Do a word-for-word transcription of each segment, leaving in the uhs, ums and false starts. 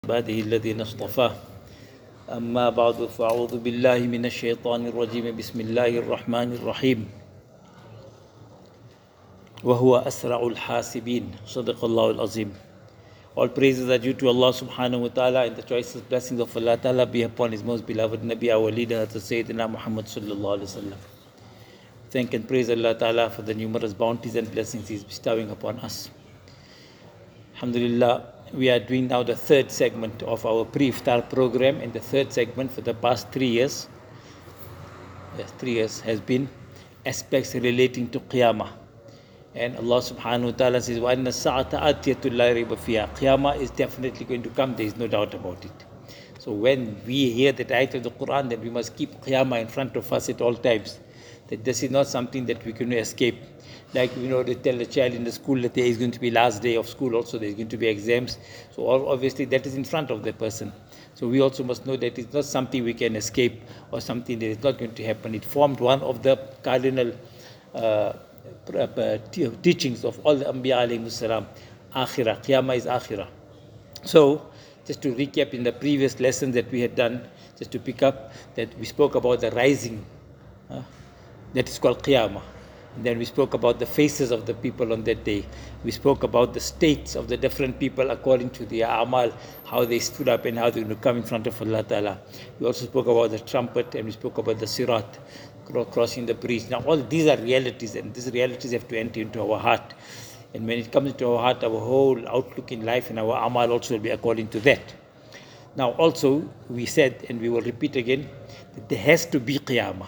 عباده الذين اصطفى أما بعد فأعوذ بالله من الشيطان الرجيم بسم الله الرحمن الرحيم وهو أسرع الحاسبين صدق الله العظيم. All praises are due to Allah subhanahu wa ta'ala, and the choicest blessings of Allah ta'ala be upon His most beloved Nabi, our leader, Sayyidina Muhammad sallallahu alaihi wasallam. Thank and praise Allah ta'ala for the numerous bounties and blessings He is bestowing upon us. Alhamdulillah, we are doing now the third segment of our pre-iftar program, and the third segment for the past three years, yes, three years has been aspects relating to Qiyamah. And Allah subhanahu wa ta'ala says, وَأَنَّ السَّاعَةَ آتِيَةٌ لَا رَيْبَ فِيهَا. Qiyamah is definitely going to come, there is no doubt about it. So when we hear the ayat of the Quran, then we must keep Qiyamah in front of us at all times. That this is not something that we can escape. Like, you know, they tell a child in the school that there is going to be last day of school also, there is going to be exams. So obviously that is in front of the person. So we also must know that it's not something we can escape or something that is not going to happen. It formed one of the cardinal uh, teachings of all the Anbiya alayhi salam. Akhirah, Qiyamah is Akhirah. So, just to recap in the previous lessons that we had done, just to pick up, that we spoke about the rising, uh, that is called Qiyamah. And then we spoke about the faces of the people on that day. We spoke about the states of the different people according to their amal, how they stood up and how they're going to come in front of Allah Ta'ala. We also spoke about the trumpet, and we spoke about the sirat, crossing the breach. Now all these are realities, and these realities have to enter into our heart. And when it comes into our heart, our whole outlook in life and our amal also will be according to that. Now also we said, and we will repeat again, that there has to be Qiyamah.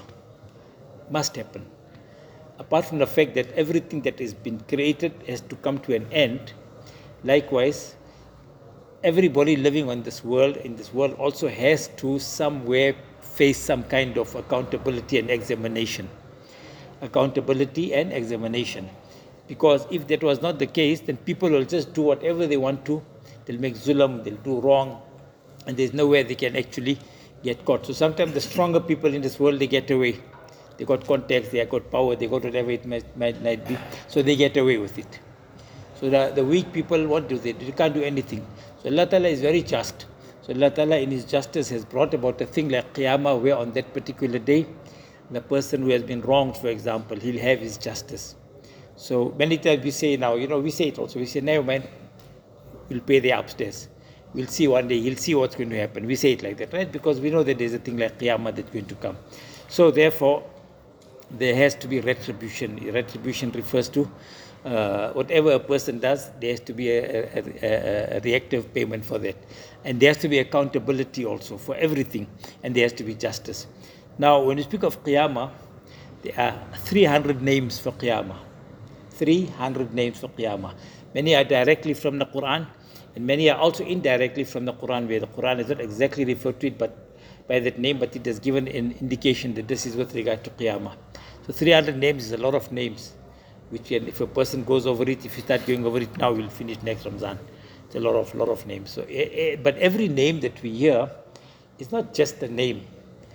Must happen. Apart from the fact that everything that has been created has to come to an end, likewise, everybody living on this world, in this world also has to somewhere face some kind of accountability and examination. Accountability and examination. Because if that was not the case, then people will just do whatever they want to. They'll make zulm, they'll do wrong, and there's nowhere they can actually get caught. So sometimes the stronger people in this world, they get away. They got contacts, they got power, they got whatever it might, might, might be, so they get away with it. So the, the weak people, what do they do? They can't do anything. So Allah Ta'ala is very just. So Allah Ta'ala in His justice has brought about a thing like Qiyamah, where on that particular day, the person who has been wronged, for example, he'll have his justice. So many times we say now, you know, we say it also, we say, never mind, we'll pay the upstairs. We'll see one day, he'll see what's going to happen. We say it like that, right? Because we know that there's a thing like Qiyamah that's going to come. So therefore, there has to be retribution. Retribution refers to uh, whatever a person does, there has to be a, a, a, a reactive payment for that. And there has to be accountability also for everything. And there has to be justice. Now, when you speak of Qiyamah, there are three hundred names for Qiyamah. three hundred names for Qiyamah. Many are directly from the Quran, and many are also indirectly from the Quran, where the Quran is not exactly referred to it but by that name, but it has given an indication that this is with regard to Qiyamah. So three hundred names is a lot of names, which can, if a person goes over it, if you start going over it now, we'll finish next Ramzan. It's a lot of lot of names. So, eh, eh, but every name that we hear is not just a name.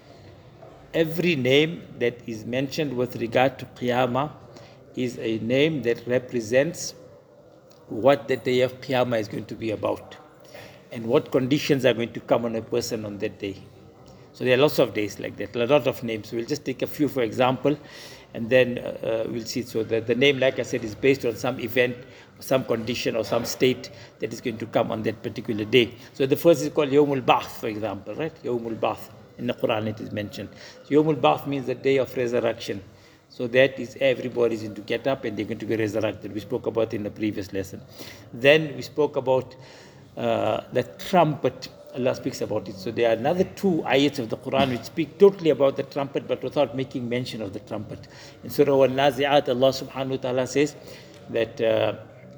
Every name that is mentioned with regard to Qiyamah is a name that represents what the day of Qiyamah is going to be about, and what conditions are going to come on a person on that day. So there are lots of days like that, a lot of names. We'll just take a few for example, and then uh, we'll see. So the, the name, like I said, is based on some event, or some condition, or some state that is going to come on that particular day. So the first is called Yawmul Ba'ath, for example, right? Yawmul Ba'ath. In the Quran it is mentioned. So Yawmul Ba'ath means the day of resurrection. So that is everybody is going to get up and they're going to be resurrected. We spoke about it in the previous lesson. Then we spoke about uh, the trumpet. Allah speaks about it. So there are another two ayats of the Quran which speak totally about the trumpet, but without making mention of the trumpet. In Surah Al-Nazi'at, Allah subhanahu wa ta'ala says that uh,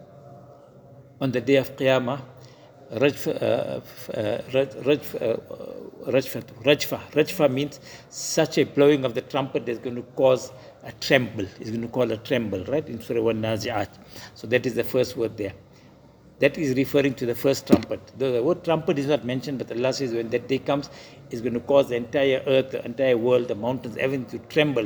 on the day of Qiyamah, Rajfa, Rajfa, Rajfa, Rajfa means such a blowing of the trumpet that's going to cause a tremble. It's going to cause a tremble, right? In Surah Al-Nazi'at. So that is the first word there. That is referring to the first trumpet. The word trumpet is not mentioned, but Allah says when that day comes, it's going to cause the entire earth, the entire world, the mountains, everything to tremble.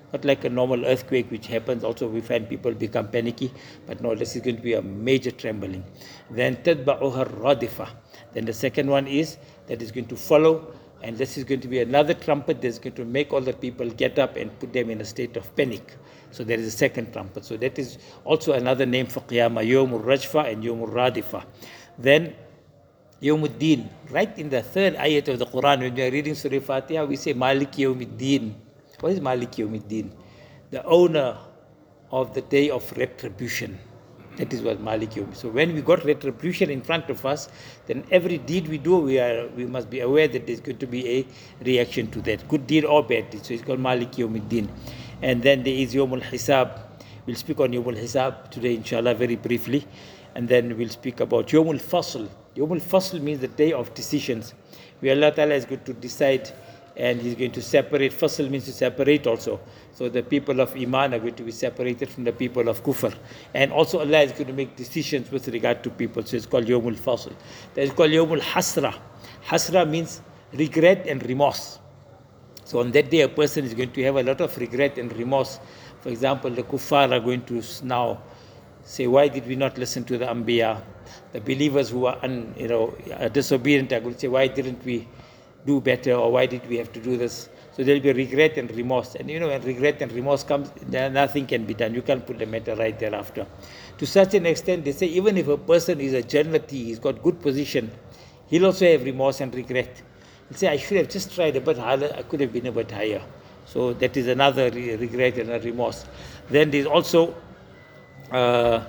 Not like a normal earthquake which happens. Also, we find people become panicky. But no, this is going to be a major trembling. Then تَتْبَعُهَا الرَّادِفَةِ. Then the second one is that is going to follow. And this is going to be another trumpet that's going to make all the people get up and put them in a state of panic. So there is a second trumpet. So that is also another name for Qiyamah, Yawmul Rajfa and Yawmul Radifa. Then Yawmuddin, right in the third ayat of the Quran, when we are reading Surah Fatiha, we say Malik Yawmuddin. What is Malik Yawmuddin? The owner of the day of retribution. That is what Malik Yawm. So when we got retribution in front of us, then every deed we do, we are we must be aware that there's going to be a reaction to that, good deed or bad deed. So it's called Malik Yawmuddin. And then there is Yawmul Hisab. We'll speak on Yawmul Hisab today, inshallah, very briefly. And then we'll speak about Yawmul Fasl. Yawmul Fasl means the day of decisions, where Allah Ta'ala is going to decide and He's going to separate. Fasl means to separate also. So the people of Iman are going to be separated from the people of Kufr. And also Allah is going to make decisions with regard to people. So it's called Yawmul Fasl. That is called Yawmul Hasra. Hasra means regret and remorse. So on that day, a person is going to have a lot of regret and remorse. For example, the kuffar are going to now say, why did we not listen to the Anbiya? The believers who are un, you know, disobedient are going to say, why didn't we do better, or why did we have to do this? So there will be regret and remorse. And you know, when regret and remorse comes, then nothing can be done. You can't put the matter right thereafter. To such an extent, they say, even if a person is a Jannati, he's got good position, he'll also have remorse and regret. He'll say, I should have just tried a bit harder, I could have been a bit higher. So that is another re regret and a remorse. Then there's also uh,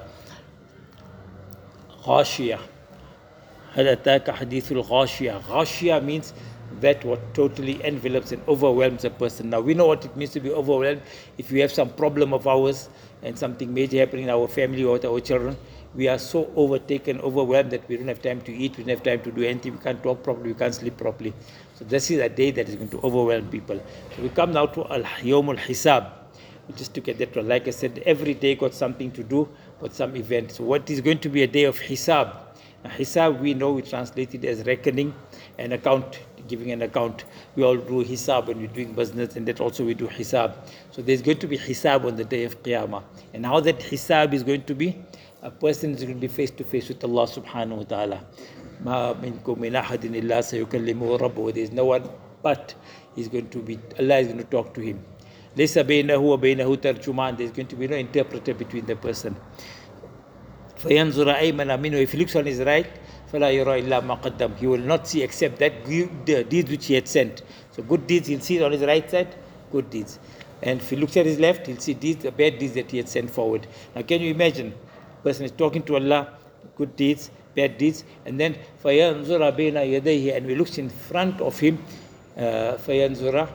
Ghashiyah. هل أتاك حديث الغاشية. Ghashiyah means that what totally envelops and overwhelms a person. Now we know what it means to be overwhelmed. If we have some problem of ours and something major happening in our family or with our children, we are so overtaken, overwhelmed that we don't have time to eat, we don't have time to do anything, we can't talk properly, we can't sleep properly. So this is a day that is going to overwhelm people. So we come now to Al-Yawm Al-Hisab. We just look at that one. Like I said, every day got something to do with some event. So what is going to be a day of Hisab? Now, Hisab, we know we translate it as reckoning and account, giving an account. We all do Hisab when we're doing business, and that also we do Hisab. So there's going to be Hisab on the day of Qiyamah. And how that Hisab is going to be? A person is going to be face to face with Allah subhanahu wa ta'ala. Ma minkum min ahadin illa sayukallimuhu rabbuhu. There's no one but he's going to be, Allah is going to talk to him. Laysa baynahu wa baynahu tarjuman. There's going to be no interpreter between the person. فَيَنْظُرَ أَيْمَنَ مِنْهُ. If he looks on his right, فَلَا يَرَى إِلَّا مَا قَدَّمَ. He will not see except that good deeds which he had sent. So good deeds he'll see on his right side, good deeds. And if he looks at his left, he'll see deeds, the bad deeds that he had sent forward. Now can you imagine? A person is talking to Allah, good deeds, bad deeds, and then فَيَنْظُرَ بَيْنَ يَدَيْهِ, and he looks in front of him, فَيَنْظُرَ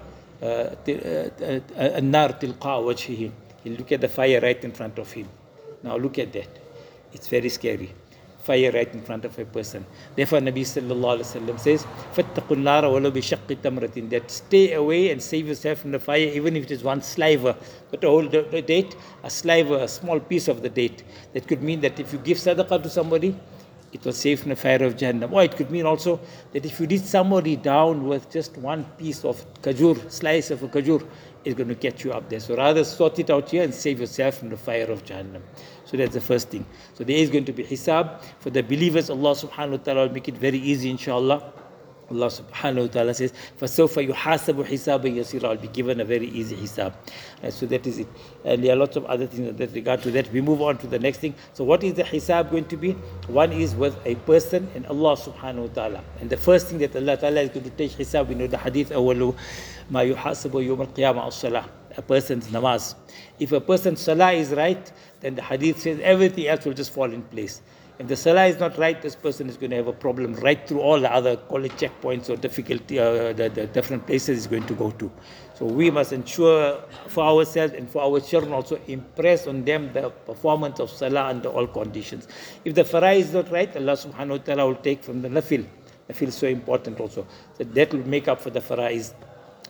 النَّارِ تِلْقَاءَ وَجْهِهِ. He'll look at the fire right in front of him. Now look at that. It's very scary. Fire right in front of a person. Therefore, Nabi sallallahu alaihi wasallam says, "Fattaqul nara walau bi shaqqi tamratin." That stay away and save yourself from the fire, even if it is one sliver. But a whole date, a sliver, a small piece of the date. That could mean that if you give sadaqah to somebody, it will save from the fire of Jahannam. Or it could mean also that if you did somebody down with just one piece of kajur, slice of a kajur, it's going to catch you up there. So rather sort it out here and save yourself from the fire of Jahannam. So that's the first thing. So there is going to be hisab. For the believers, Allah subhanahu wa ta'ala will make it very easy, inshallah. Allah subhanahu wa ta'ala says, فَسَوْفَ يُحَاسَبُ حِسَابًا يَسِيرًا. I'll be given a very easy hisab. Right, so that is it. And there are lots of other things in that regard to that. We move on to the next thing. So what is the hisab going to be? One is with a person and Allah subhanahu wa ta'ala. And the first thing that Allah ta'ala is going to take hisab, we know the hadith, أَوَّلُ مَا يُحَاسَبُ يَوْمَ الْقِيَامَةِ الصَّلَاةِ. A person's namaz. If a person's salah is right, then the hadith says everything else will just fall in place. If the salah is not right, this person is going to have a problem right through all the other, call it checkpoints or difficulty, uh, the, the different places he's going to go to. So we must ensure for ourselves and for our children also, impress on them the performance of salah under all conditions. If the fara'id is not right, Allah subhanahu wa ta'ala will take from the nafil. Nafil is so important also. So that will make up for the fara'id.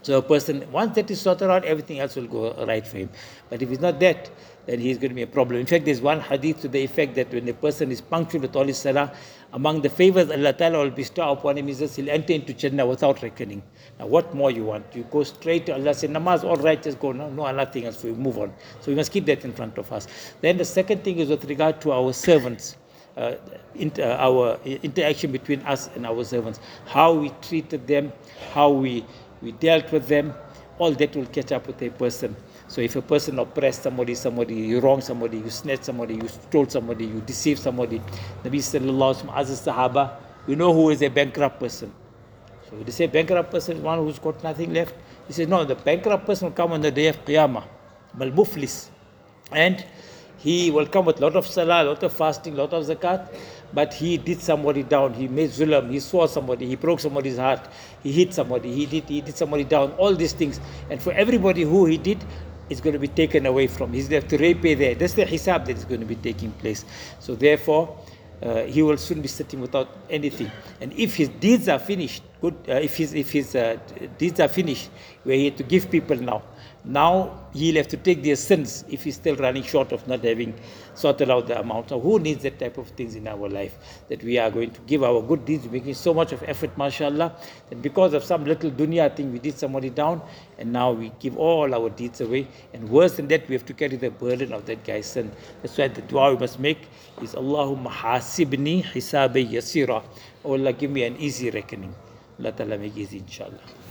So a person, once that is sorted out, everything else will go right for him. But if it's not that, then he's going to be a problem. In fact, there's one hadith to the effect that when a person is punctual with all his salah, among the favors Allah Ta'ala will bestow upon him is that he'll enter into Jannah without reckoning. Now what more you want? You go straight to Allah, say namaz, all right, just go. No, no, nothing else, we move on. So we must keep that in front of us. Then the second thing is with regard to our servants. Uh, inter, uh, our interaction between us and our servants, how we treated them, how we, we dealt with them, all that will catch up with a person. So if a person oppressed somebody, somebody, you wronged somebody, you snatched somebody, you stole somebody, you deceived somebody, Nabi Sallallahu Alaihi Wasallam, as a Sahaba, we know who is a bankrupt person. So they say bankrupt person is one who's got nothing left. He says, no, the bankrupt person will come on the day of Qiyamah, Mal Muflis. And he will come with a lot of salah, a lot of fasting, a lot of zakat, but he did somebody down, he made zulm, he swore somebody, he broke somebody's heart, he hit somebody, he did, he did somebody down, all these things. And for everybody who he did, it's going to be taken away from. He's left to repay there. That's the hisab that is going to be taking place. So therefore, uh, he will soon be sitting without anything. And if his deeds are finished, good. Uh, if his if his uh, deeds are finished, where he had to give people now, now he'll have to take their sins if he's still running short of not having sorted out the amount. So who needs that type of things in our life? That we are going to give our good deeds, making so much of effort, mashallah, that because of some little dunya thing we did somebody down, and now we give all our deeds away. And worse than that, we have to carry the burden of that guy's sin. That's why the dua we must make is Allahumma hasibni hisabi yasira. Oh Allah, give me an easy reckoning. Allah Ta'ala make easy, inshallah.